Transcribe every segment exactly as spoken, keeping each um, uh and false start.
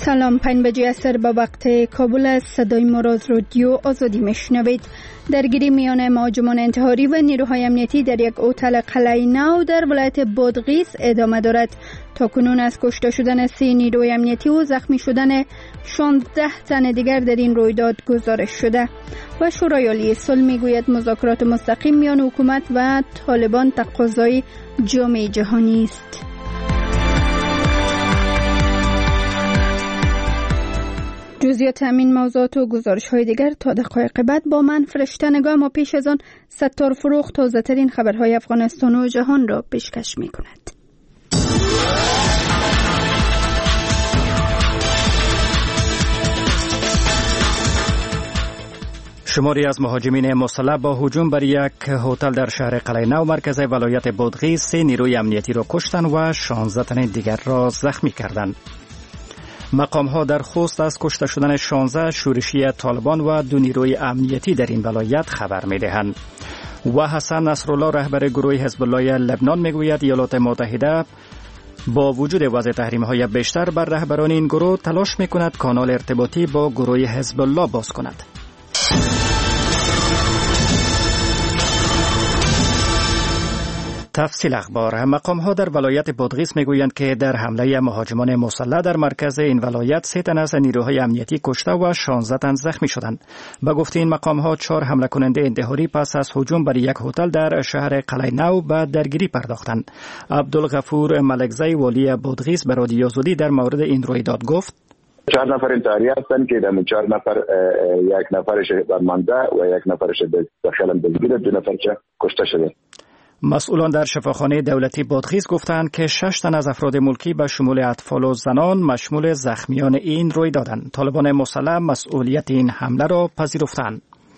سلام، پنج بجه عصر با وقت کابل است. صدای ما را از رادیو آزادی میشنوید. درگیری میان مهاجمان انتحاری و نیروهای امنیتی در یک هتل قلعه نو در ولایت بادغیس ادامه دارد. تاکنون از کشته شدن سه نیروی امنیتی و زخمی شدن شانزده تن دیگر در این رویداد گزارش شده. و شورای عالی صلح میگوید مذاکرات مستقیم میان حکومت و طالبان تقاضای جامعه جهانی است. جزئیات همین موضوعات و گزارش های دیگر تا دقایق بعد با من فرشته نگاه. ما پیش از آن ستار فروغ تازه ترین خبرهای افغانستان و جهان را پیشکش می کند. شماری از مهاجمین مسلح با هجوم بر یک هتل در شهر قلعه نو مرکز ولایت بادغیس سه نیروی امنیتی را کشتند و شانزده تن دیگر را زخمی کردند. مقام ها در خوست از کشته شدن شانزده شورشی طالبان و دو نیروی امنیتی در این ولایت خبر می دهند. و حسن نصرالله رهبر گروه حزب الله لبنان می گوید ایالات متحده با وجود وضع تحریم های بیشتر بر رهبران این گروه تلاش می کند کانال ارتباطی با گروه حزب الله باز کند. تفصیل اخبار. مقام ها در ولایت بادغیس میگویند که در حمله مهاجمان مسلح در مرکز این ولایت سه تن از نیروهای امنیتی کشته و شانزده تن زخمی شدند. به گفته این مقام ها چهار حمله کننده انتحاری پس از هجوم بر یک هتل در شهر قلعه نو به درگیری پرداختند. عبدالغفور ملکزی والی بادغیس به رادیو آزادی در مورد این رویداد گفت: چهار نفر انتحاری هستند که در چهار نفر یک نفرش درمانده و یک نفرش داخل درگیر، دو نفرش کشته شده. مسئولان در شفاخانه دولتی بادغیس گفتند که شش تن از افراد ملکی به شمول اطفال و زنان مشمول زخمیان این رویدادند. طالبان مسلح مسئولیت این حمله را پذیرفتند.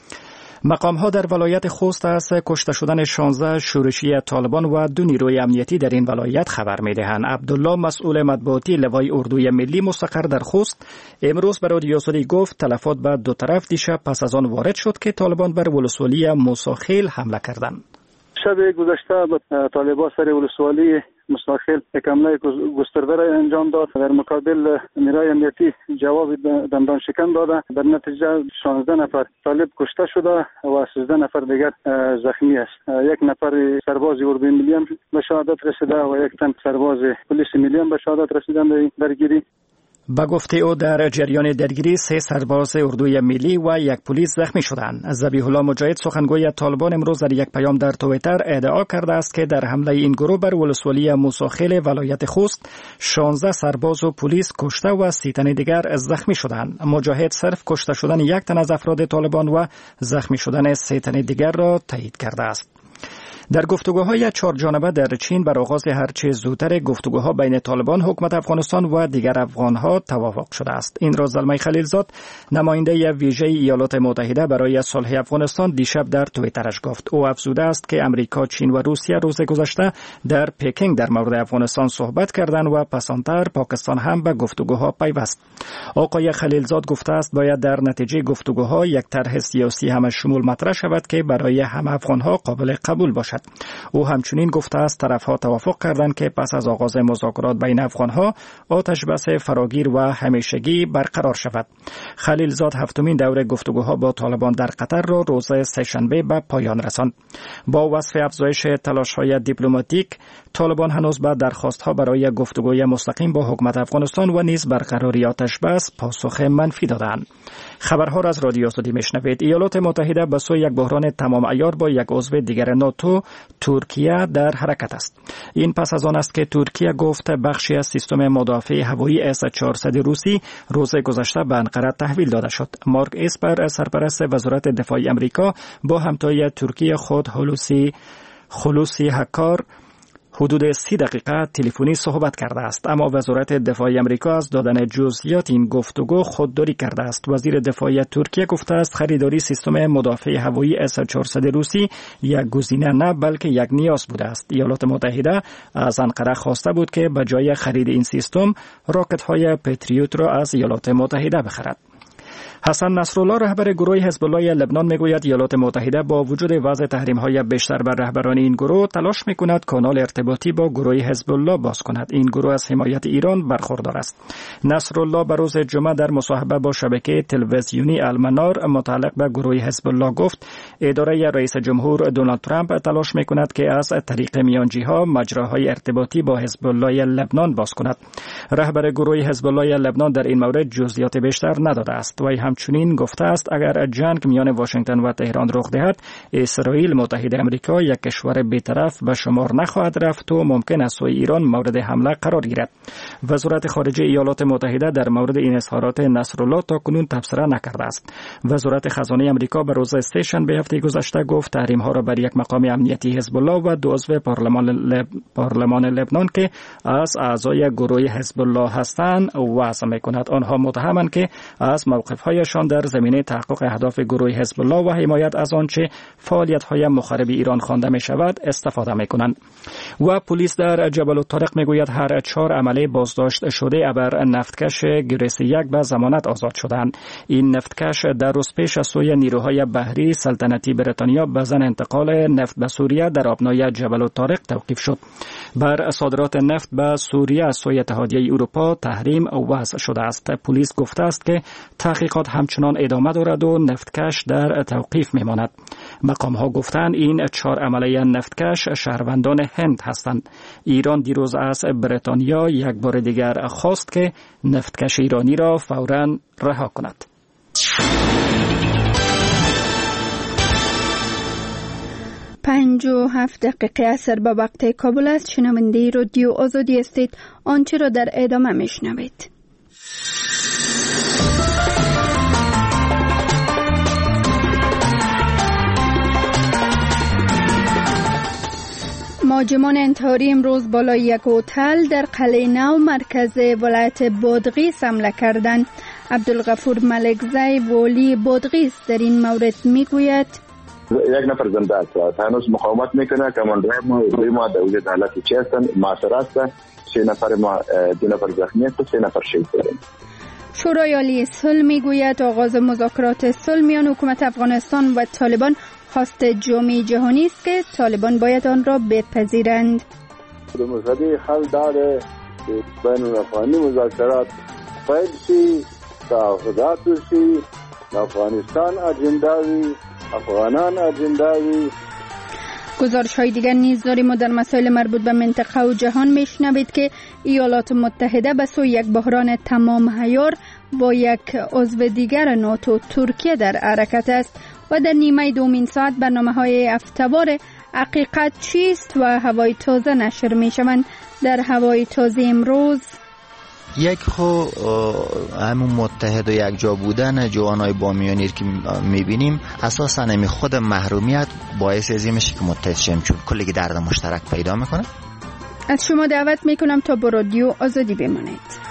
مقام ها در ولایت خوست از کشته شدن شانزده شورشی طالبان و دو نیروی امنیتی در این ولایت خبر می دهند. عبدالله مسئول مطبوعاتی لوای اردوی ملی مستقر در خوست امروز به رادیو آزادی گفت تلفات به دو طرف دیشب پس از آن وارد شد که طالبان بر ولسوالی موساخیل حمله کردند. شب گذشته طالبان سر ولسوالی موساخیل یک حمله گسترده را انجام داد. در مقابل نیروی امنیتی جواب دندان شکن داده. در نتیجه شانزده نفر طالب کشته شده و سیزده نفر دیگر زخمی است. یک نفر سرباز اردوی ملی هم به شهادت رسیده و یک تن سرباز پلیس ملی هم به شهادت رسیدند در درگیری. با گفته او در جریان درگیری سه سرباز اردوی ملی و یک پلیس زخمی شدند. ذبیح الله مجاهد سخنگوی طالبان امروز در یک پیام در توییتر ادعا کرده است که در حمله این گروه بر ولسوالی موساخیل ولایت خوست شانزده سرباز و پلیس کشته و سی تن دیگر زخمی شدند. مجاهد صرف کشته شدن یک تن از افراد طالبان و زخمی شدن سه تن دیگر را تایید کرده است. در گفتگوهای چهار جانبه در چین بر آغاز هرچه زودتر گفتگوها بین طالبان، حکومت افغانستان و دیگر افغانها توافق شده است. این را زلمه خلیلزاد نماینده ویژه ایالات متحده برای صلح افغانستان دیشب در توییترش گفت. او افزوده است که امریکا، چین و روسیه روز گذشته در پکینگ در مورد افغانستان صحبت کردند و پسانتر پاکستان هم به گفتگوها پیوست. آقای خلیلزاد گفته است باید در نتیجه گفتگوها یک طرح سیاسی همه شمول مطرح شود که برای همه افغانها قابل قبول باشد. او همچنین گفته است طرفها توافق کردند که پس از آغاز مذاکرات بین افغانها آتش بس فراگیر و همیشگی برقرار شود. خلیلزاد هفتمین دوره گفتگوها با طالبان در قطر را روز سه‌شنبه به پایان رساند. با وصف افزایش تلاش‌های دیپلماتیک، طالبان هنوز به درخواست‌ها برای گفتگوی مستقیم با حکومت افغانستان و نیز برقراری آتش بس پاسخ منفی دادند. خبرها را از رادیو آزادی میشنوید. ایالات متحده به سوی یک بحران تمام عیار با یک عضو دیگر ناتو ترکیه در حرکت است. این پس از آن است که ترکیه گفت بخشی از سیستم مدافع هوایی اس چهارصد روسی روز گذشته به انقره تحویل داده شد. مارک اسپر سرپرست وزارت دفاع امریکا با همتای ترکیه خود هلوسی خلوصی هکار حدود سی دقیقه تلفنی صحبت کرده است، اما وزارت دفاع امریکا از دادن جزئیات این گفتگو خودداری کرده است. وزیر دفاع ترکیه گفته است خریداری سیستم مدافع هوایی اس چهارصد روسی یک گزینه نه بلکه یک نیاز بوده است. ایالات متحده از انقره خواسته بود که به جای خرید این سیستم راکت‌های پتریوت را از ایالات متحده بخرد. حسن نصرالله رهبر گروه حزب الله لبنان میگوید ایالات متحده با وجود وضع تحریم‌های بیشتر بر رهبران این گروه تلاش میکند کانال ارتباطی با گروه حزب الله باز کند. این گروه از حمایت ایران برخوردار است. نصرالله به روز جمعه در مصاحبه با شبکه تلویزیونی المنار متعلق به گروه حزب الله گفت اداره رئیس جمهور دونالد ترامپ تلاش میکند که از طریق میانجی‌ها مجراهای ارتباطی با حزب الله لبنان باز کند. رهبر گروه حزب الله لبنان در این مورد جزئیات بیشتر نداده است. وی همچنین گفته است اگر جنگ میان واشنگتن و تهران رخ دهد، اسرائیل متحد آمریکا یک کشور بی‌طرف به شمار نخواهد رفت و ممکن است سوی ایران مورد حمله قرار گیرد. وزارت خارجه ایالات متحده در مورد این اظهارات نصرالله تاکنون تبصره نکرده است. وزارت خزانه آمریکا به روز سه‌شنبه هفته گذشته گفت تحریم ها را بر یک مقام امنیتی حزب الله و دو عضو پارلمان لب... پارلمان لبنان که از اعضای گروه حزب الله هستند وضع می‌کند. آنها متهمند که از موقف‌هایشان در زمینه تحقق اهداف گروه حزب الله و حمایت از آنچه فعالیت‌های مخرب ایران خوانده می‌شود استفاده می‌کنند. و پلیس در جبل الطارق می‌گوید هر چهار عمله بازداشت شده ابر نفتکش گریس یک به ضمانت آزاد شدند. این نفتکش در روز پیش از سوی نیروهای بحری سلطنتی بریتانیا به ضمن انتقال نفت به سوریه در آبنای جبل الطارق توقیف شد. بر صادرات نفت به سوریه از سوی اتحادیه اروپا تحریم وضع شده است. پلیس گفته است که تحقیقات همچنان ادامه دارد و نفتکش در توقیف میماند. مقام ها گفتند این چهار عمله نفتکش شهروندان هند هستند. ایران دیروز از بریتانیا یک بار دیگر خواست که نفتکش ایرانی را فوراً رها کند. پنج و هفت دقیقه اثر به وقت کابل است. شنونده رادیو آزادی استید. آنچه را در ادامه میشنوید. مهاجمان انتحاری امروز بالای یک هتل در قلعه نو مرکز ولایت بادغیس حمله کردند. عبدالغفور ملکزی والی بادغیس در این مورد میگوید یک نفر زنده است، هنوز مقاومت میکنه. کماندار ما روی ما در وجود حالتی چی هستن معاصر هستن. سه نفر ما دو نفر زخمی است، سه نفر شهید شدند. شورای عالی صلح میگوید آغاز مذاکرات صلح میان حکومت افغانستان و طالبان خواست جامعه جهانی است که طالبان باید آن را بپذیرند. مسئله حل داره بین الافغانی مذاکرات پیل شي، تعهدات شي، افغانستان اجنداوی، افغانان اجنداوی. گزارش های دیگر نیز داریم و در مسائل مربوط به منطقه و جهان میشنوید که ایالات متحده به سوی یک بحران تمام عیار با یک عضو دیگر ناتو ترکیه در حرکت است. و در نیمه دومین ساعت برنامه های هفته‌وار حقیقت چیست و هوای تازه نشر می شوند. در هوای تازه امروز یک خو همون متحد و یک جا بودن جوانای بامیانی که میبینیم اساسا نمی خود محرومیت باعث ازی میشه که متحد شیم، چون کلی درد مشترک پیدا میکنه. از شما دعوت میکنم تا با رادیو آزادی بمانید.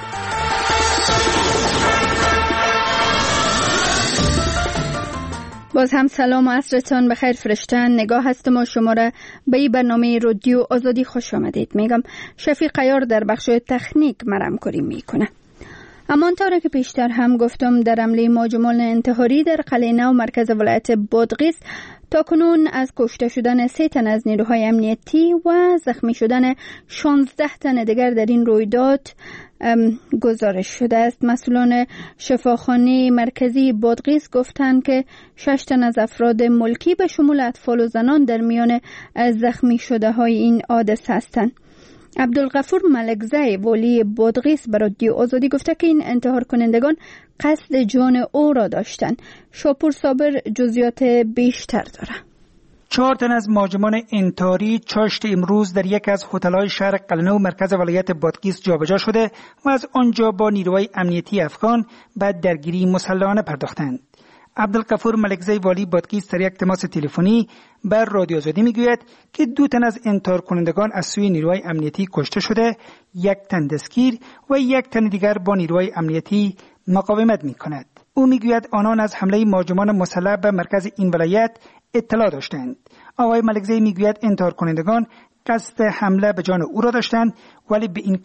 باز هم سلام و عصرتان بخیر فرشتن. نگاه هستم و شما را به این برنامه رادیو آزادی خوش آمدید میگم. شفیق عیار در بخش تکنیک مرم کاری میکنه. همانطور که پیشتر هم گفتم در حمله مهاجمان انتحاری در قلعه نو مرکز ولایت بادغیس تاکنون از کشته شدن سه تن از نیروهای امنیتی و زخمی شدن شانزده تن دیگر در این رویداد گزارش شده است. مسئولان شفاخانه مرکزی بادغیس گفتند که شش تن از افراد ملکی به شمول اطفال و زنان در میان زخمی شده های این حادثه هستند. عبدالغفور ملکزی والی بادغیس به رادیو آزادی گفته که این انتحار کنندگان قصد جان او را داشتند. شاپور صابر جزئیات بیشتر داره. چهار تن از مهاجمان انتحاری چاشت امروز در یک از هتل‌های شهر قلعه نو مرکز ولایت بادغیس جابجا شده و از آنجا با نیروهای امنیتی افغان به درگیری مسلحانه پرداختند. عبدالغفور ملکزی والی بادغیس در یک تماس تلفنی بر رادیو آزادی میگوید که دو تن از انتحار کنندگان از سوی نیروهای امنیتی کشته شده، یک تن دستگیر و یک تن دیگر با نیروهای امنیتی مقاومت میکند. او میگوید آنان از حمله مهاجمان مسلح به مرکز این ولایت اطلاع داشتند. آقای ملکزی میگوید انتحار کنندگان قصد حمله به جان او را داشتند ولی به این کار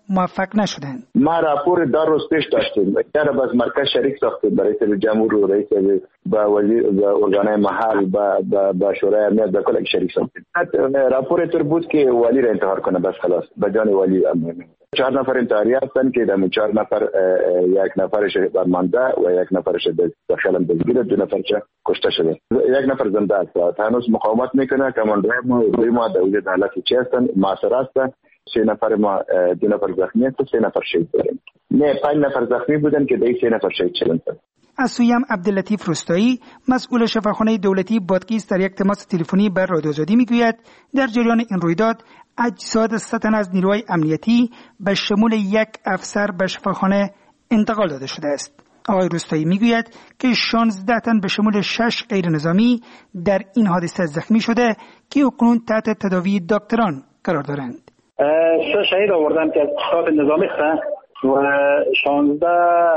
موفق نشدند. ما راپور دو روز پیش داشتیم. در باز مرکز شریک ساختیم برای رئیس جمهور و رئیس با وزیر با ارگانهای محل با با, با شورای امنیت با کل شریک ساختیم. راپور تر بود که والی را انتخاب کنه بس خلاص به جان والی امنیت. چهار نفر انتحاری هستند که در چهار نفر یک نفرش درمانده و یک نفرش داخل دستگیر، دو نفرش کشته شده. یک نفر زنده است. هنوز مقاومت میکنه. کماندار ما روی ما در وجود حالت چی هستند معاصر است. سه نفر ما دو نفر زخمی است، سه نفر شهید داریم. نه پنج نفر زخمی بودن که دیگه سه نفر شهید شدند. از سوی هم عبداللطیف رستایی مسئول شفاخانه دولتی بادغیس در یک تماس تلفنی بر رادیو آزادی میگوید در جریان این رویداد اجساد سه تن از نیروهای امنیتی به شمول یک افسر به شفاخانه انتقال داده شده است. آقای رستایی میگوید که شانزده تن به شمول شش غیر نظامی در این حادثه زخمی شده که اکنون تحت تداوی دکتران قرار دارند. سه شهید آوردن که از سطح نظامی هستند و شانزده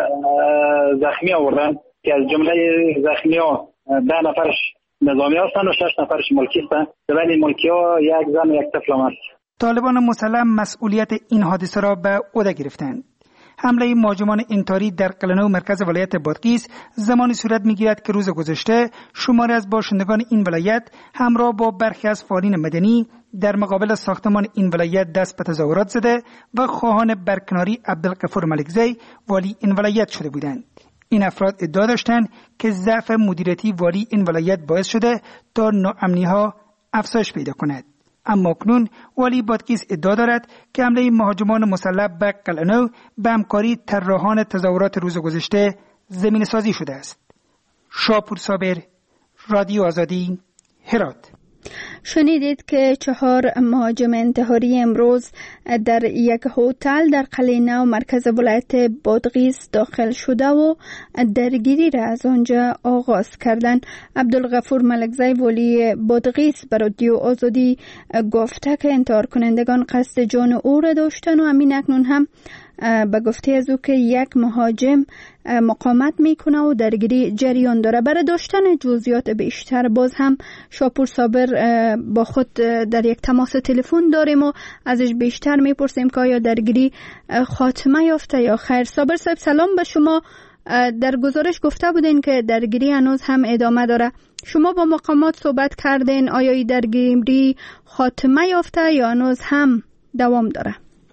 زخمی آوردن که از جمله زخمی ها ده نفرش نظامی هستند و شش نفرش ملکی هستند. بین این ملکی ها یک زن و یک طفل هم است. طالبان مسلح مسئولیت این حادثه را به عهده گرفتند. حمله مهاجمان انتحاری در قلنه و مرکز ولایت بادغیس زمانی صورت می‌گیرد که روز گذشته شماری از باشندگان این ولایت همراه با برخی از فعالین مدنی در مقابل ساختمان این ولایت دست به تظاهرات زده و خواهان برکناری عبدالغفور ملکزی والی این ولایت شده بودند. این افراد ادعا داشتند که ضعف مدیریتی والی این ولایت باعث شده تا ناامنی‌ها افزایش پیدا کند. اما اکنون والی بادغیس ادعا دارد که حمله مهاجمان مسلح به قلعه‌نو به همکاری طراحان تظاهرات روز گذشته زمینه سازی شده است. شاپور صابر، رادیو آزادی، هرات. شنیدید که چهار مهاجم انتحاری امروز در یک هتل در قلعه نو مرکز ولایت بادغیس داخل شده و درگیری را از آنجا آغاز کردند. عبدالغفور ملکزی والی بادغیس به رادیو آزادی گفته که انتحار کنندگان قصد جان او را داشتند و همین اکنون هم به گفته از او که یک مهاجم مقاومت میکنه و درگیری جریان داره. برای داشتن جزئیات بیشتر باز هم شاپور صابر با خود در یک تماس تلفن داریم و ازش بیشتر میپرسیم که آیا درگیری خاتمه یافته یا خیر. صابر صاحب سلام به شما. در گزارش گفته بودین که درگیری هنوز هم ادامه داره. شما با مقامات صحبت کردین، آیا این درگیری خاتمه یافته یا هنوز هم دوام داره؟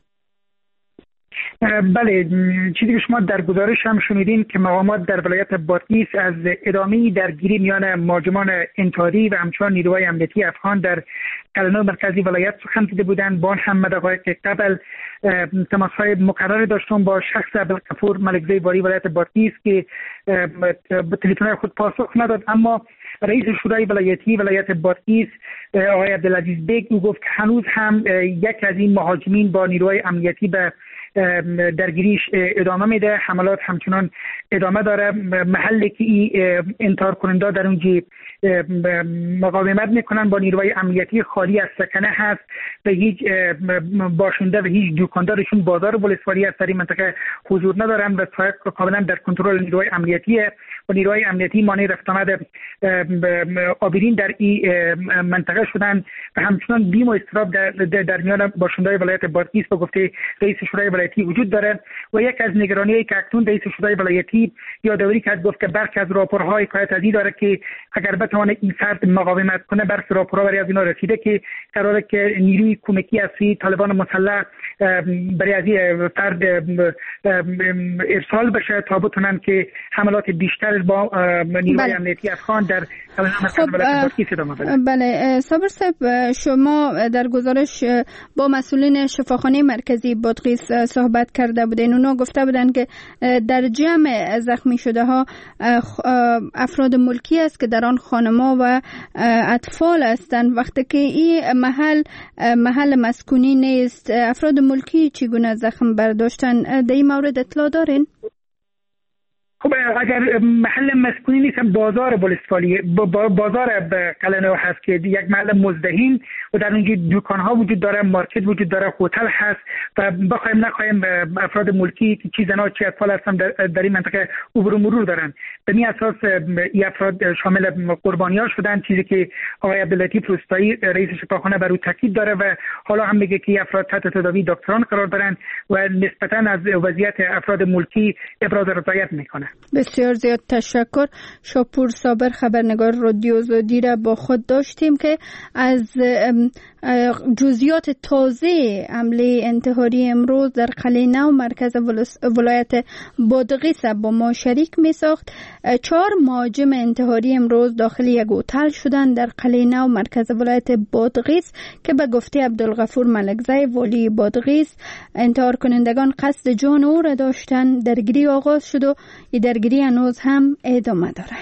بله، چیزی که شما در گزارش هم شنیدین که مقامات در ولایت بادغیس از ادامه درگیری میان مهاجمان انتحاری و همچنان نیروهای امنیتی افغان در قلعه مرکزی ولایت سخن زده بودند. با هم دقایق قبل تماس‌های مکرر داشتم با شخص عبدالغفور ملکزی والی ولایت بادغیس که به تلفن خود پاسخ نداد، اما رئیس شورای ولایتی ولایت بادغیس آقای عبدالعزیز بیگ او گفت که هنوز هم یک از این مهاجمین با نیروهای امنیتی به درگیریش ادامه میده. حملات همچنان ادامه داره. محلی که این انتحار کننده در اونجا مقاومت میکنن با نیروهای امنیتی خالی از سکنه هست و هیچ باشنده و هیچ دکاندارشون بازار ولسوالی از در این منطقه حضور ندارن و کاملا در کنترل نیروهای امنیتیه و نیروهای امنیتی مانع رفت آمد آبرین در این منطقه شدن و همچنان بیم و اضطراب در, در میان باشنده‌های ولایت بادغیس به گفته رئیس شورای ولایتی وجود داره و یک از نگرانی‌هایی که اکنون رئیس شورای ولایتی یادآوری کرد، گفت که برخی از راپورها حکایت از این داره که اگر بتونه این فرد مقاومت کنه، برخی راپورها برای از اینا رسیده که قراره که نیروی کمکی از طالبان مسلح برای از این فرد ارسال بشه تا بتونن که حملات بیشتر با نیروهای امنیتی افغان در مرکز ولایت بادغیس ادامه بده. بله صابر صاحب، شما در گزارش با مسئولین شفاخانه مرکزی بادغیس صحبت کرده بودین. اونا گفته بودن که در جمع زخمی شده ها افراد ملکی است که در آن خانما و اطفال هستند، وقتی که این محل محل مسکونی نیست. افراد ملکی چگونه زخم برداشتن؟ در این مورد اطلاع دارین؟ خب اگر محل مسکونی نیست، بازار بولستوالی بازار قلنو هست که یک محل مزدحم و در اونجا دکان‌ها وجود داره، مارکت وجود داره، هتل هست و بخوایم نخوایم افراد ملکی که چی زنا چی اطفال هستن در, در این منطقه عبور و مرور دارن. به این اساس این افراد شامل قربانی‌ها شدن، چیزی که آقای عبداللطیف روستایی رئیس شفاخانه بر او تاکید داره و حالا هم میگه که افراد تحت تداوی دکتران قرار دارن و نسبتاً از وضعیت افراد ملکی ابراز رضایت میکنه. بسیار زیاد تشکر. شاپور صابر خبرنگار رادیو آزادی را با خود داشتیم که از جزئیات تازه حمله انتحاری امروز در قلعه نو مرکز ولایت بادغیس با ما شریک می ساخت. چهار مهاجم انتحاری امروز داخل یک هتل شدند در قلعه نو مرکز ولایت بادغیس که به گفته عبدالغفور ملکزی والی بادغیس انتحار کنندگان قصد جان او را داشتند. درگیری آغاز شد و این درگیری هنوز هم ادامه داره.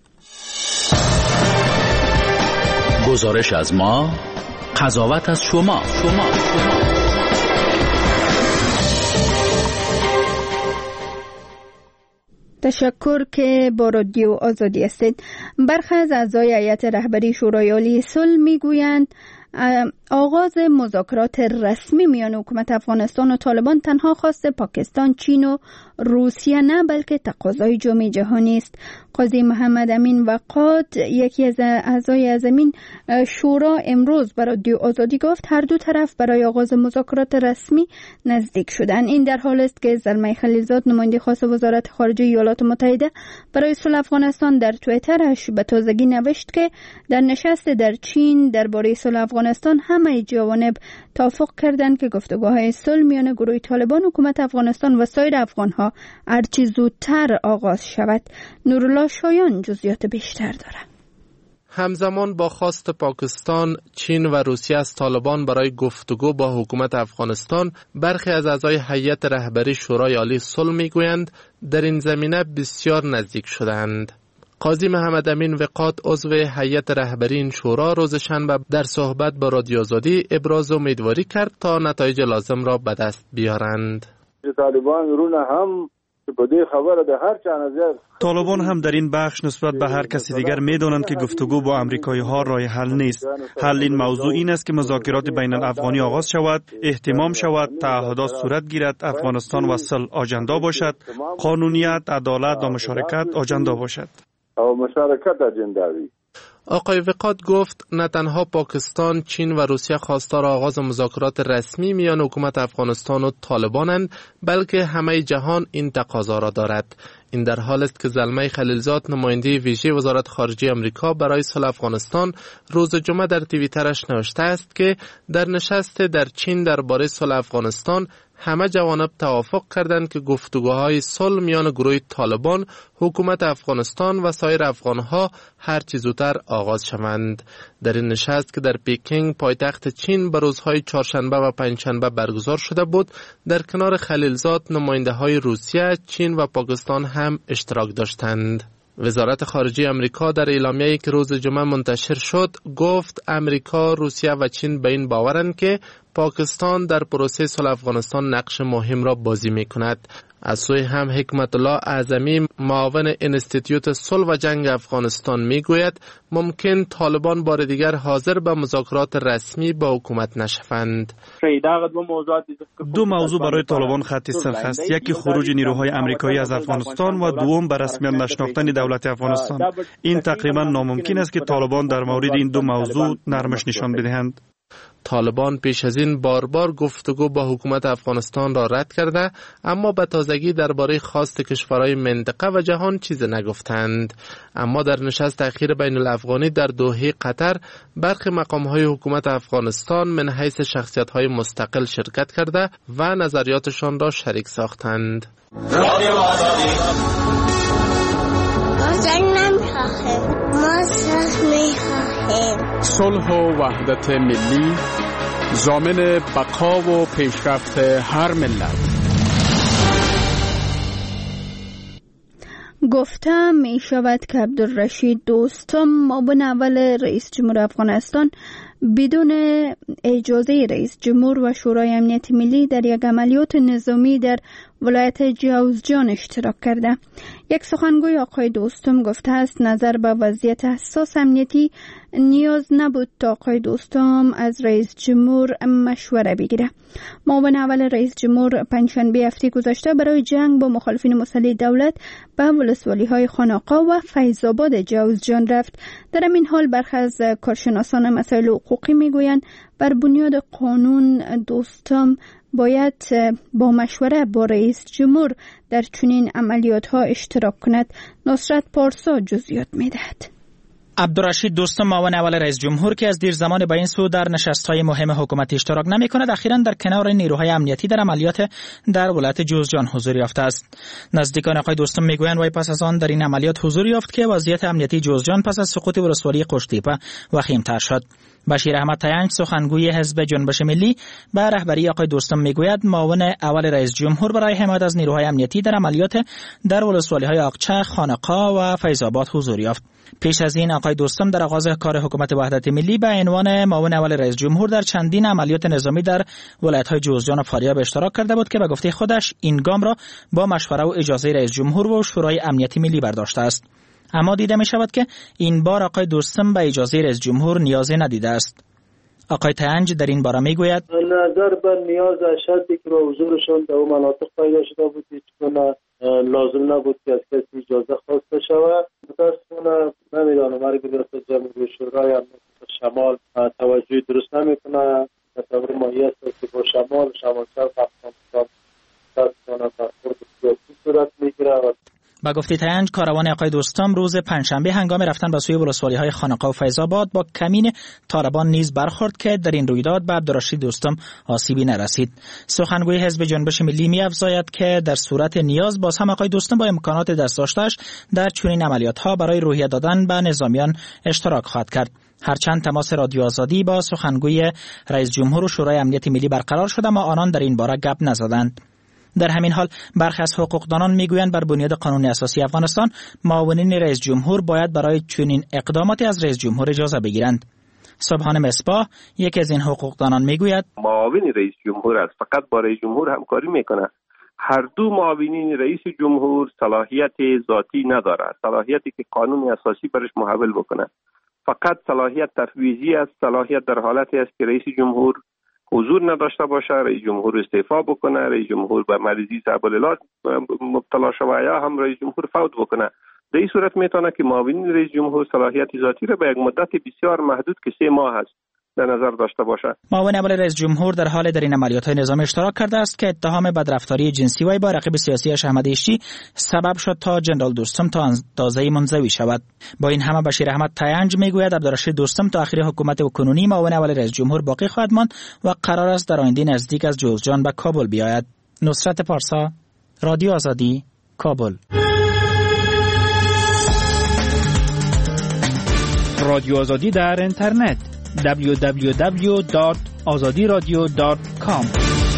گزارش از ما، قضاوت از شما. شما تشکر که با رادیو آزادی هستید. برخی از اعضای هیئت رهبری شورای عالی صلح میگویند آغاز مذاکرات رسمی میان حکومت افغانستان و طالبان تنها خواست پاکستان، چین و روسیه نه، بلکه تقاضای جامعه جهانی است. قاضی محمد امین وقاد، یکی از اعضای از امین شورا، امروز برای رادیو آزادی گفت هر دو طرف برای آغاز مذاکرات رسمی نزدیک شدند. این در حال است که زلمه خلیلزاد، نماینده خاص وزارت خارجه ایالات متحده برای صلح افغانستان، در توییترش به تازگی نوشت که در نشست در چین درباره صلح افغانستان همه جوانب توافق کردند که گفتگوهای صلح میان گروه طالبان، حکومت افغانستان و سایر افغانها هرچه زودتر آغاز شود. نورالله شایان جزئیات بیشتر داره. همزمان با خواست پاکستان، چین و روسیه از طالبان برای گفتگو با حکومت افغانستان، برخی از اعضای هیئت رهبری شورای عالی صلح میگویند در این زمینه بسیار نزدیک شدند. قاضی محمد امین وقاد، عضو هیئت رهبری این شورا، روز شنبه در صحبت با رادیو آزادی ابراز امیدواری کرد تا نتایج لازم را به دست بیارند. طالبان رونه هم بده خبر ده هر چند زیاد طالبان هم در این بخش نسبت به هر کسی دیگر میدونند که گفتگو با امریکایی ها راه حل نیست. حل این موضوع این است که مذاکرات بین الافغانی آغاز شود، اهتمام شود، تعهدات صورت گیرد، افغانستان و صلح آجندا باشد، قانونیت، عدالت و مشارکت آجندا باشد. او مشارکت اجنداوی. آقای وقاد گفت نه تنها پاکستان، چین و روسیه خواستار آغاز مذاکرات رسمی میان حکومت افغانستان و طالبانند، بلکه همه جهان این تقاضا را دارد. این در حال است که زلمه خلیلزاد، نماینده ویژه وزارت خارجه امریکا برای صلح افغانستان، روز جمعه در توییترش نوشته است که در نشست در چین درباره صلح افغانستان همه جوانب توافق کردند که گفتگوهای صلح میان گروه طالبان، حکومت افغانستان و سایر افغانها هر چه زودتر آغاز شوند. در این نشست که در پکینگ، پایتخت چین، به روزهای چهارشنبه و پنجشنبه برگزار شده بود، در کنار خلیلزاد نماینده‌های روسیه، چین و پاکستان هم اشتراک داشتند. وزارت خارجه امریکا در اعلامیه‌ای که روز جمعه منتشر شد گفت امریکا، روسیه و چین به این باورند که پاکستان در پروسه صلح افغانستان نقش مهم را بازی می‌کند. از سوی هم حکمت الله اعظمی، معاون انستیتیوت صلح و جنگ افغانستان، میگوید ممکن طالبان بار دیگر حاضر به مذاکرات رسمی با حکومت نشوند. دو موضوع برای طالبان خط سرخ است: یکی خروج نیروهای امریکایی از افغانستان و دوم به رسمیت نشناختن دولت افغانستان. این تقریبا ناممکن است که طالبان در مورد این دو موضوع نرمش نشان بدهند. طالبان پیش از این بار بار گفتگو با حکومت افغانستان را رد کرده، اما به تازگی درباره خواست کشورهای منطقه و جهان چیز نگفتند. اما در نشست اخیر بین الافغانی در دوحه قطر، برخی مقام‌های حکومت افغانستان من حیث شخصیت‌های مستقل شرکت کرده و نظریاتشان را شریک ساختند. صلح و وحدت ملی ضامن بقا و پیشرفت هر ملت. گفته می شود که عبدالرشید دوستم، معاون اول رئیس جمهور افغانستان، بدون اجازه رئیس جمهور و شورای امنیت ملی در یک عملیات نظامی در ولایت جوزجان اشتراک کرده. یک سخنگوی آقای دوستم گفته است نظر به وضعیت حساس امنیتی نیاز نبود تا آقای دوستم از رئیس جمهور مشوره بگیره. معاون اول رئیس جمهور پنجشنبه هفته گذشته برای جنگ با مخالفین مسلح دولت به ولسوالی های خانقا و فیض‌آباد جوزجان رفت. در این حال برخی از کارشناسان مسائل حقوقی میگویند بر بنیاد قانون دوستم باید با مشوره با رئیس جمهور در چنین عملیات ها اشتراک کند. نصرت پارسا جزئیات میدهد. عبدالرشید دوستم معاون اول رئیس جمهور که از دیر زمان به این سو در نشست‌های مهم حکومتی اشتراک نمی‌کند، اخیراً در کنار نیروهای امنیتی در عملیات در ولایت جوزجان حضور یافته است. نزدیکان آقای دوستم میگویند وی پس از آن در این عملیات حضور یافت که وضعیت امنیتی جوزجان پس از سقوط ولسوالی قشتیپه وخیم‌تر شد. بشیر احمد تینج سخنگوی حزب جنبش ملی به رهبری آقای دوستم میگوید معاون اول رئیس جمهور برای حمایت از نیروهای امنیتی در عملیات در ولسوالی‌های آقچه، خانقا و فیض‌آباد حضور یافت. پیش از این آقای دوستم در آغاز کار حکومت وحدت ملی به عنوان معاون اول رئیس جمهور در چندین عملیات نظامی در ولایت‌های جوزجان و فاریاب اشتراک کرده بود که به گفته خودش این گام را با مشوره و اجازه رئیس جمهور و شورای امنیتی ملی برداشته است. اما دیده می شود که این بار آقای دوستم به اجازه رئیس جمهور نیازی ندیده است. آقای تنج در این باره می گوید نظر به نیاز اشدی که به حضورشان در اون مناطق پیدا شده بود هیچگونه لازم نبود که از کسی اجازه خواسته شود. متاسفانه نمیدانم مرگ ریاست جمهوری شورای امنیت شمال توجه درست نمیکنه. تصور ماهی است که با شمال شمال شرق افغانستان متاسفانه برخورد سیاسی صورت میگیره. با گفته تنج کاروان آقای دوستم روز پنجشنبه هنگام رفتن به سوی ولسوالی‌های خانقا و فیض‌آباد با کمین طالبان نیز برخورد که در این رویداد به عبدالرشید دوستم آسیبی نرسید. سخنگوی حزب جنبش ملی می‌افزاید که در صورت نیاز باز هم آقای دوستم با امکانات دست داشته‌اش در چنین عملیات‌ها برای روحیه دادن به نظامیان اشتراک خواهد کرد. هرچند تماس رادیو آزادی با سخنگوی رئیس جمهور و شورای امنیت ملی برقرار شد اما آنان در این باره گپ نزدند. در همین حال برخی از حقوقدانان میگویند بر بنیاد قانون اساسی افغانستان معاونین رئیس جمهور باید برای چنین اقداماتی از رئیس جمهور اجازه بگیرند. سبحان مصباح یکی از این حقوقدانان میگوید معاون رئیس جمهور است، فقط با رئیس جمهور همکاری میکنه. هر دو معاونین رئیس جمهور صلاحیت ذاتی نداره، صلاحیتی که قانون اساسی برش محول بکنه. فقط صلاحیت تفویضی است. صلاحیت در حالتی است که رئیس جمهور حضور نداشته باشه، رئیس جمهور استعفا بکنه، رئیس جمهور به مریضی صعب العلاج مبتلا شوه یا هم رئیس جمهور فوت بکنه. در این صورت میتونه که معاون رئیس جمهور صلاحیت ذاتی را به یک مدت بسیار محدود که سه ماه است در نظر داشته باشه. معاون اول رئیس جمهور در حال در این عملیات‌های نظامی اشتراک کرده است که اتهام بدرفتاری جنسی وی با رقیب سیاسی احمد ایشی سبب شد تا جنرال دوستم تا اندازه‌ای منزوی شود. با این همه بشیر احمد تینج میگوید عبدالرشید دوستم تا آخر حکومت و کنونی معاون اول رئیس جمهور باقی خواهد ماند و قرار است در آینده نزدیک از جوزجان به کابل بیاید. نصرت پارسا، رادیو آزادی، کابل. رادیو آزادی در اینترنت دبلیو دبلیو دبلیو دات آزادی رادیو دات کام.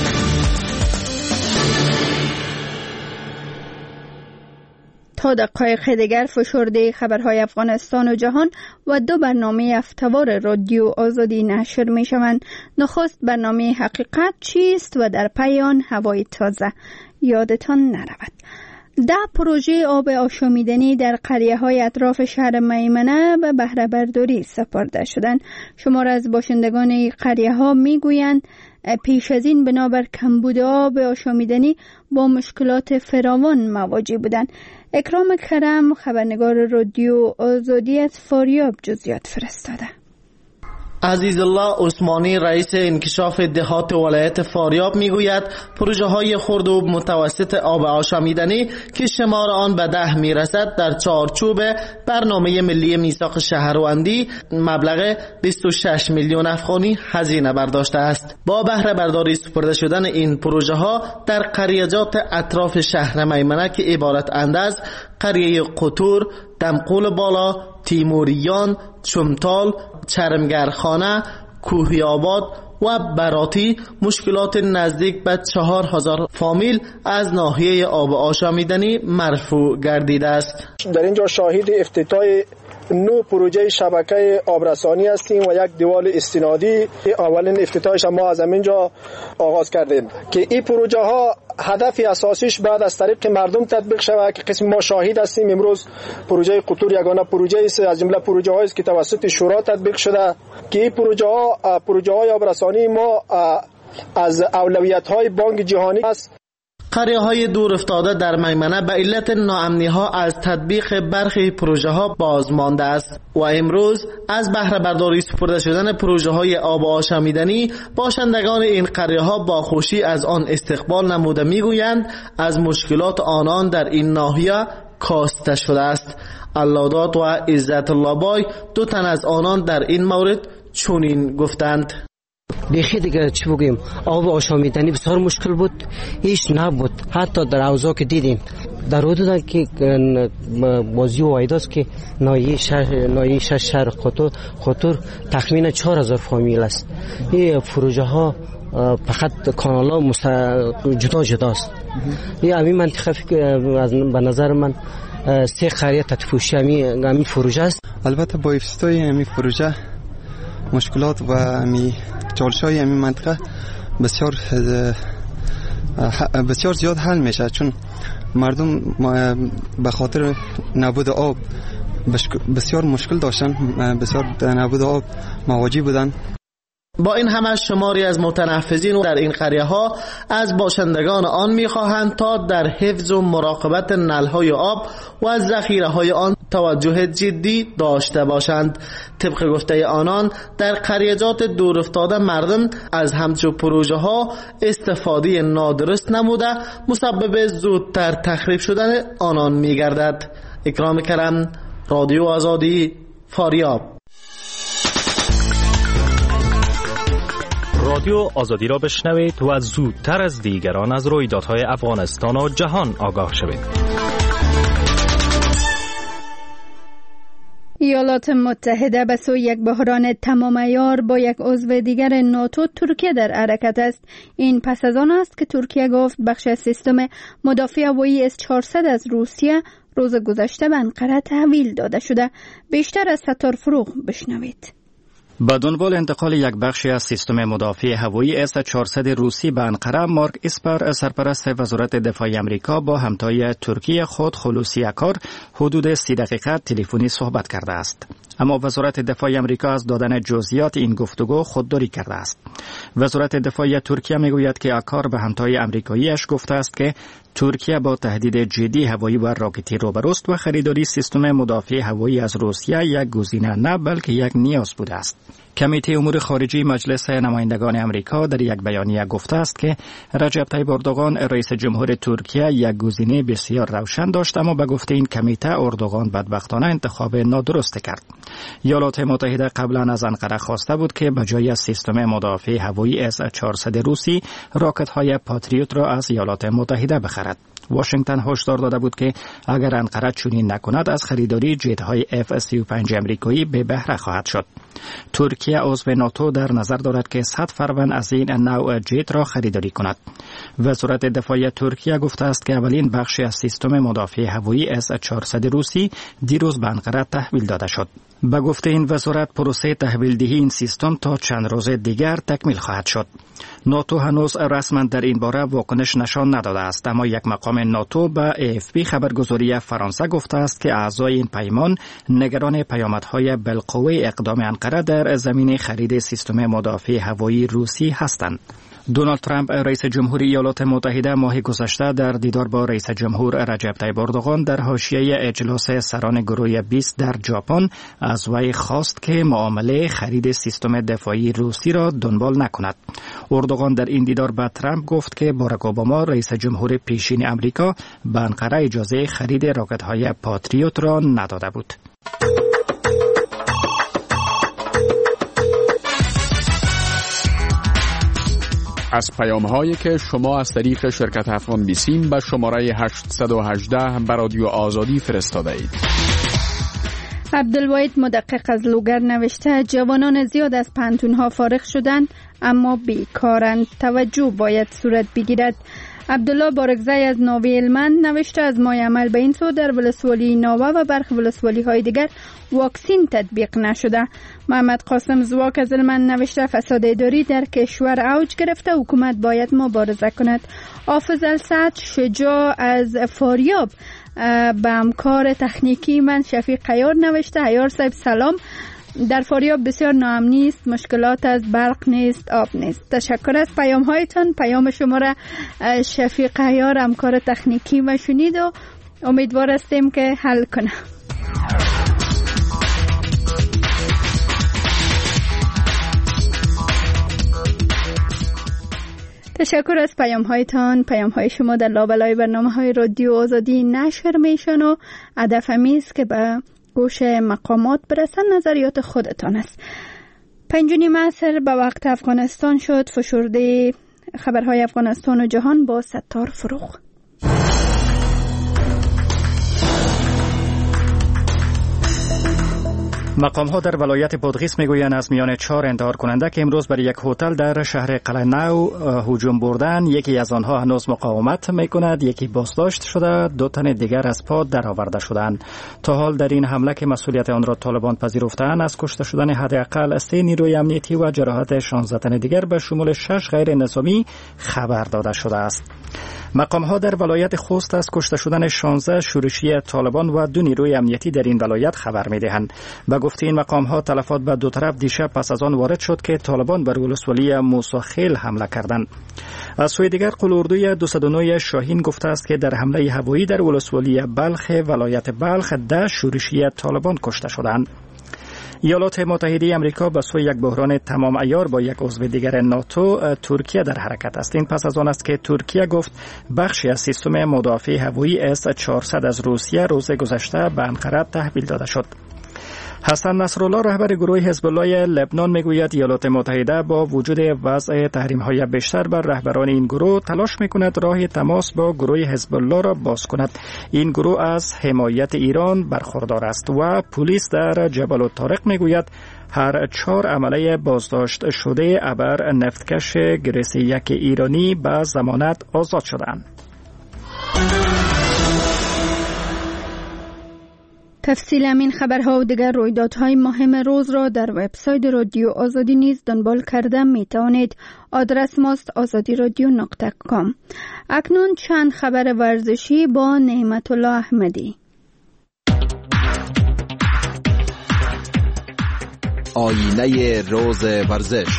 تا دقایق دیگر فشرده خبرهای افغانستان و جهان و دو برنامه هفته‌وار رادیو آزادی نشر می شوند. نخست برنامه حقیقت چیست و در پی آن هوای تازه. یادتان نرود ده پروژه آب آشامیدنی در قریه‌های اطراف شهر میمنه به بهره برداری سپرده شدند. شمار از باشندگان قریه‌ها میگویند پیش از این بنابر کمبود آب آشامیدنی با مشکلات فراوان مواجه بودند. اکرام کرم خبرنگار رادیو آزادی از فاریاب جزئیات فرستاده. عزیز الله عثمانی رئیس انکشاف دهات ولایت فاریاب میگوید پروژه های خرد و متوسط آب آشامیدنی که شمار آن به ده میرسد در چارچوب برنامه ملی میثاق شهروندی مبلغ بیست و شش میلیون افغانی هزینه برداشته است. با بهره برداری سپرده شدن این پروژه ها در قریجات اطراف شهر میمنه که عبارت اند از قریه قطور، دمقول بالا، تیموریان، چمتال، چرمگرخانه، کوهیاباد و براتی مشکلات نزدیک به چهار هزار فامیل از ناحیه آب آشامیدنی مرفوع گردیده است. در اینجا شاهد افتتاح نو پروژه شبکه آبرسانی هستیم و یک دیوال استنادی. اولین افتتاحش ما از اینجا آغاز کردیم که این پروژه ها هدف اساسیش بعد از طریق مردم تطبیق شود که قسم ما شاهد هستیم. امروز پروژه قطور یگانه پروژه است از جمله پروژه هایی است که توسط شورا تطبیق شده که این پروژه ها پروژه های آبرسانی ما از اولویت های بانک جهانی است. قریه های دور افتاده در میمنه به علت ناامنی ها از تطبیق برخی پروژه ها باز مانده است و امروز از بهره برداری سپرده شدن پروژه های آب آشامیدنی باشندگان این قریه ها با خوشی از آن استقبال نموده میگویند از مشکلات آنان در این ناحیه کاسته شده است. الله‌داد و عزت الله بای دو تن از آنان در این مورد چنین گفتند: بیخی دیگه چی بگیم، آب آشامیدنی بسیار مشکل بود، هیچ نبود. حتی در اوضاع که دیدیم در حدود که بازی و وایداست که ناحیه شهر ناحیه شهر خطور خطور تخمین چهار هزار فامیل است. این پروژه ها فقط کانال ها جدا جداست. این همین منطقه به نظر من سه قریه تطفوشی همین پروژه است. البته با افتتاح همین پروژه مشکلات و همین چالش‌های همین منطقه بسیار بسیار زیاد حل میشه، چون مردم به خاطر نبود آب بسیار مشکل داشتن، بسیار نبود آب مواجه بودن. با این همه شماری از متنفذین در این قریه ها از باشندگان آن میخواهند تا در حفظ و مراقبت نلهای آب و ذخیره های آن توجه جدی داشته باشند. طبق گفته آنان در قریه‌جات دور افتاده مردم از همچون پروژه ها استفاده نادرست نموده مسبب زودتر تخریب شدن آنان میگردد. اکرام کرم، رادیو آزادی، فاریاب. رادیو آزادی را بشنوید و زودتر از دیگران از رویدادهای افغانستان و جهان آگاه شوید. ایالات متحده به سوی یک بحران تمام عیار با یک عضو دیگر ناتو ترکیه در حرکت است. این پس از آن است که ترکیه گفت بخش از سیستم مدافع هوایی اس چهارصد از روسیه روز گذشته به انقره تحویل داده شده. بیشتر از ستار فروغ بشنوید. به دنبال انتقال یک بخشی از سیستم مدافع هوایی اس چهارصد روسی به انقره، مارک اسپر سرپرست وزارت دفاع آمریکا با همتای ترکیه خود خلوصی اکار حدود سی دقیقه تلفنی صحبت کرده است. اما وزارت دفاع آمریکا از دادن جزئیات این گفتگو خودداری کرده است. وزارت دفاع ترکیه میگوید که اکار به همتای آمریکاییش گفته است که ترکیه با تهدید جدی هوایی و راکتی روبروست و خریداری سیستم مدافع هوایی از روسیه یک گزینه نه بلکه یک نیاز بوده است. کمیته امور خارجی مجلس نمایندگان آمریکا در یک بیانیه گفته است که رجب طیب اردوغان رئیس جمهور ترکیه یک گزینه بسیار روشن داشت، اما به گفته این کمیته اردوغان بدبختانه انتخاب نادرست کرد. ایالات متحده قبلا از انقره خواسته بود که به جای سیستم مدافع هوایی اس چهارصد روسی راکت های پاتریوت را از ایالات متحده بخرد. واشنگتن هشدار داده بود که اگر انقره چنین نکند از خریداری جت های اف سی و پنج آمریکایی به بهره خواهد شد. ترکیه عضو ناتو در نظر دارد که صد فروند از این نوع جت را خریداری کند. وزارت دفاع ترکیه گفته است که اولین بخشی از سیستم مدافع هوایی اس چهارصد روسی دیروز به انقره تحویل داده شد. به گفته این وزارت پروسه تحویل دهی این سیستم تا چند روز دیگر تکمیل خواهد شد. ناتو هنوز رسما در این باره واکنش نشان نداده است، اما یک مقام ناتو به ای اف پی خبرگزاری فرانسه گفته است که اعضای این پیمان نگران پیامدهای بالقوه اقدام انقره در زمینه خرید سیستم مدافع هوایی روسی هستند. دونالد ترامپ رئیس جمهوری ایالات متحده ماه گذشته در دیدار با رئیس جمهور رجب طیب اردوغان در حاشیه اجلاس سران گروه بیست در ژاپن از وی خواست که معامله خرید سیستم دفاعی روسی را دنبال نکند. اردوغان در این دیدار به ترامپ گفت که باراک اوباما رئیس جمهور پیشین امریکا به انقره اجازه خرید راکت‌های پاتریوت را نداده بود. از پیام‌هایی که شما از طریق شرکت افغان بیسیم به شماره هشتصد و هجده به رادیو آزادی فرستاده اید. عبدالواحد مدقق از لوگر نوشته جوانان زیاد از پانتون‌ها فارغ شدند اما بیکارند، توجه باید صورت بگیرد. عبدالله بارگزی از ناوی هلمند نوشته از ماه عمل به این سو در ولسوالی ناوه و برخی ولسوالی های دیگر واکسین تطبیق نشده. محمد قاسم زواک از هلمند نوشته فساد اداری در کشور اوج گرفته، حکومت باید مبارزه کند. حافظ السعد شجاع از فاریاب به همکار تکنیکی من شفیق عیار نوشته عیار صاحب سلام، در فاریاب بسیار ناامنی است، مشکلات از برق نیست، آب نیست. تشکر از پیام هایتان. پیام شما را شفیق عیار همکار تکنیکی ما شنید و امیدوار هستیم که حل کنه. تشکر از پیام هایتان. پیام های شما در لابلای برنامه های رادیو آزادی نشر میشن و هدف همیست که به گوش مقامات برسن. نظریات خودتان است. پنجونیم عصر به وقت افغانستان شد. فشرده خبرهای افغانستان و جهان با ستار فروغ. مقام ها در ولایت بادغیس میگویند از میان چهار انتحار کننده که امروز بر یک هتل در شهر قلعه‌نو هجوم بردن، یکی از آنها هنوز مقاومت میکند، یکی بازداشت شده، دو تن دیگر از پا درآورده شدند. تا حال در این حمله که مسئولیت آن را طالبان پذیرفتند، از کشته شدن حداقل سه نیروی امنیتی و جراحت شانزده تن دیگر به شمول شش غیر نظامی خبر داده شده است. مقام ها در ولایت خوست از کشته شدن شانزده شورشی طالبان و دو نیروی امنیتی در این ولایت خبر میدهند. به گفته این مقام ها تلفات به دو طرف دیشب پس از آن وارد شد که طالبان بر ولسوالی موسی حمله کردند. از سوی دیگر قلوردوی دویست و نه شاهین گفته است که در حمله هوایی در ولسوالی بلخ ولایت بلخ ده شورشی طالبان کشته شدند. ایالات متحده آمریکا به سوی یک بحران تمام عیار با یک عضو دیگر ناتو ترکیه در حرکت است. این پس از آن است که ترکیه گفت بخشی از سیستم مدافع هوایی اس چهارصد از روسیه روز گذشته به انقره تحویل داده شد. حسن نصرالله رهبر گروه حزب الله لبنان میگوید ایالات متحده با وجود وضع تحریم‌های بیشتر بر رهبران این گروه تلاش میکند راه تماس با گروه حزب الله را باز کند. این گروه از حمایت ایران برخوردار است و پلیس در جبل الطارق میگوید هر چهار عمله بازداشت شده ابر نفتکش گریس یک ایرانی به ضمانت آزاد شدند. تفصیل همین خبرها و دیگر رویدادهای مهم روز را در وبسایت رادیو آزادی نیز دنبال کرده می توانید. آدرس ماست آزادی رادیو نقطه کام. اکنون چند خبر ورزشی با نعمت الله احمدی. آینه روز ورزش.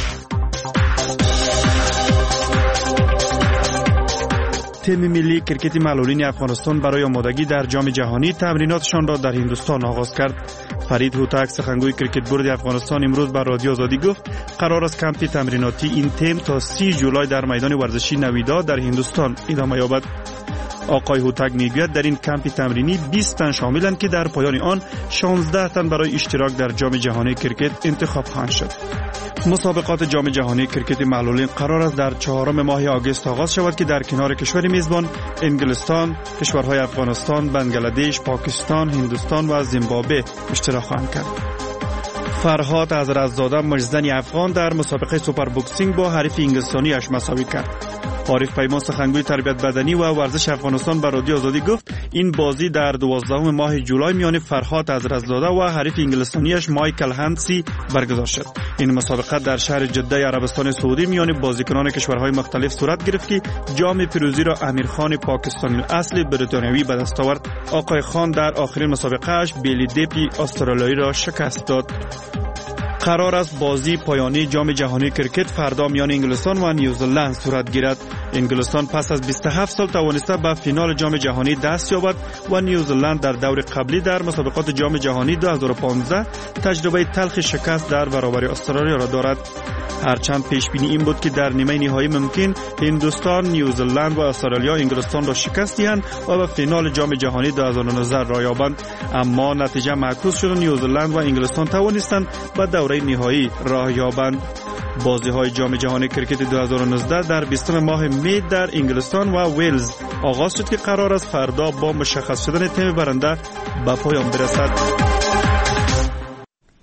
تیم ملی کرکت معلولین افغانستان برای آمادگی در جام جهانی تمریناتشان را در هندوستان آغاز کرد. فرید هوتک سخنگوی کرکت بورد افغانستان امروز بر رادیو آزادی گفت قرار است کمپ تمریناتی این تیم تا سی جولای در میدان ورزشی نویدا در هندوستان ادامه یابد. آقای هوتک میگوید در این کمپ تمرینی بیست تن شاملند که در پایان آن شانزده تن برای اشتراک در جام جهانی کرکت انتخاب خواهند شد. مسابقات جام جهانی کرکت معلولین قرار است در چهارم ماه آگوست آغاز شود که در کنار کشور میزبان انگلستان، کشورهای افغانستان، بنگلادش، پاکستان، هندوستان و زیمبابوه اشتراک خواهند کرد. فرهاد از رزاده مجزدنی افغان در مسابقه سوپر بوکسینگ با حریف انگلستانی اش مساوی کرد. عارف پیمان سخنگوی تربیت بدنی و ورزش افغانستان بر رادیو آزادی گفت این بازی در دوازدهم ماه جولای میان فرهاد از رزاده و حریف انگلستانیش مایکل هانسی برگزار شد. این مسابقه در شهر جده عربستان سعودی میان بازیکنان کشورهای مختلف صورت گرفت که جام پیروزی را امیرخان پاکستانی اصل بریتانیایی به دست آورد. آقای خان در آخرین مسابقه اش بیلی دیپی استرالیایی را شکست داد. قرار است بازی پایانی جام جهانی کرکت فردا میان انگلستان و نیوزلند صورت گیرد. انگلستان پس از بیست و هفت سال توانسته به فینال جام جهانی دست یابد و نیوزلند در دور قبلی در مسابقات جام جهانی دو هزار و پانزده تجربه تلخ شکست در برابر استرالیا را دارد. هرچند پیش بینی این بود که در نیمه نهایی ممکن هندوستان، نیوزلند و استرالیا انگلستان را شکست دهند و به فینال جام جهانی دو هزار و نوزده راه یابند، اما نتیجه معکوس شد و نیوزلند و انگلستان توانستند به دوره نهایی راه یابند. بازی های جام جهانی کرکت دو هزار و نوزده در بیستم ماه می در انگلستان و ویلز آغاز شد که قرار است فردا با مشخص شدن تیم برنده به پایان برسد.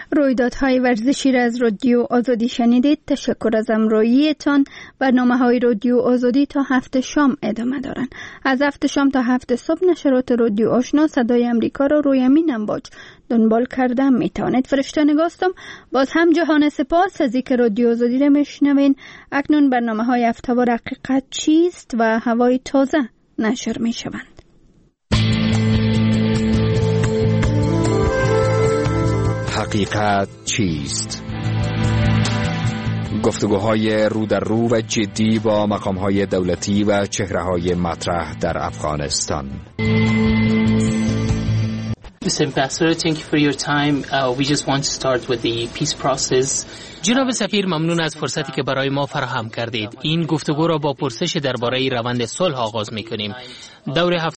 رویدادهای ورزشی را از رادیو آزادی شنیدید. تشکر از همراهیتان. برنامه‌های رادیو آزادی تا هفت شام ادامه دارند. از هفت شام تا هفت صبح نشرات رادیو آشنا صدای امریکا را روی امین امواج دنبال کردم می توانید. فرشته نگاستم. باز هم جهان سپاس از اینکه رادیو آزادی را میشنوین. اکنون برنامه‌های هفته‌وار حقیقت چیست و هوای تازه نشر می شوند. حقیقت چیست؟ گفتگوهای رو در رو و جدی با مقام‌های دولتی و چهره‌های مطرح در افغانستان. Mister Ambassador, thank you for your time. Uh, we just want to start with the peace process. جناب سفیر، ممنون از فرصتی که برای ما فراهم کردید. این گفتگو را با پرسش درباره روند صلح آغاز می‌کنیم. دور هفت